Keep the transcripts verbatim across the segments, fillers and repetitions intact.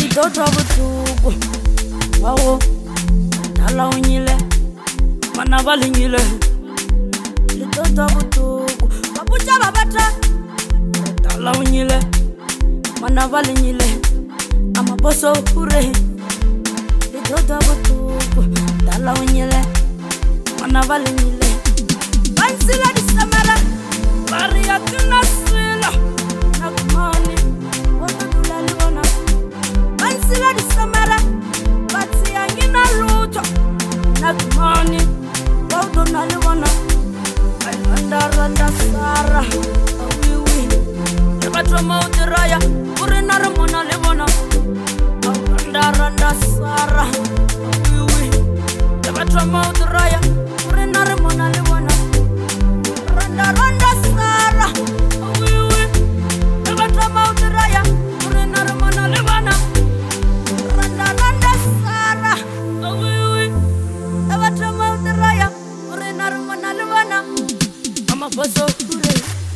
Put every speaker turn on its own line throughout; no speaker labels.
Lidodwa butuku Wawo Dala unyile Mana balingile Lidodwa butuku Babucha babata Dala unyile Mana balingile Amaboso ure Lidodwa butuku Dala unyile Mana balingile Bansila disamara Baria tunasila Nakumani Wata dulali wana Bansila disamara Batsi yangina luto Nakumani Wata dulali wana Randa randa sara Awiwi Yabatwa mautiraya Urina ramona limona Randa randa sara Awiwi Yabatwa mautiraya Urina ramona limona Randa randa sara Awiwi Yabatwa mautiraya Urina ramona limona Randa randa sara Awiwi Yabatwa mautiraya Urina ramona limona Amaboso ure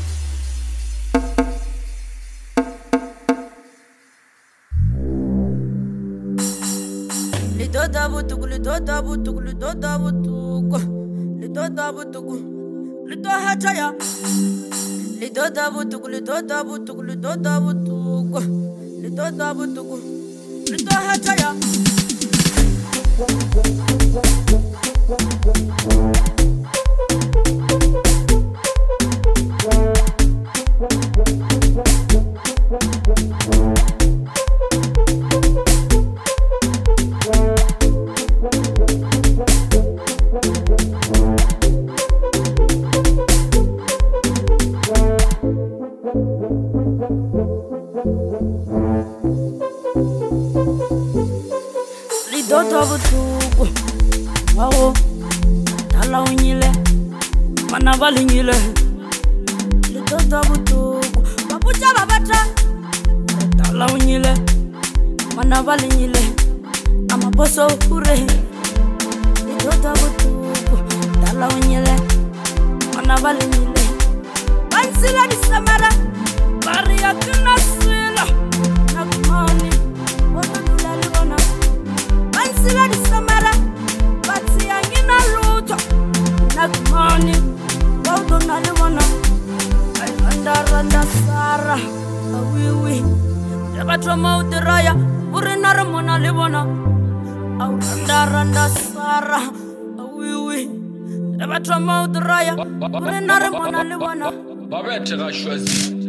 Lidoda butuku, lidoda butuku, lidoda butuku Lidoda butuku, lidoda hataya Lidoda butuku, lidoda butuku, lidoda butuku Lidoda butuku, lidoda hataya Lidodwa butuku Wawo Dala unyile Mana balingile Lidodwa butuku Babucha babata Dala unyile Mana balingile Amaboso ure Lidodwa butuku Dala unyile Mana balingile Bansila disamara Baria tunasila Nakumani Wata dulali wana Bansila disamara Batsi yangina luto Nakumani Wata dulali wana Randa randa sara Awiwi Yabatwa mautiraya Urina ramona limona Randa randa sara Awiwi Yabatwa mautiraya Urina ramona limona
Babette a choisi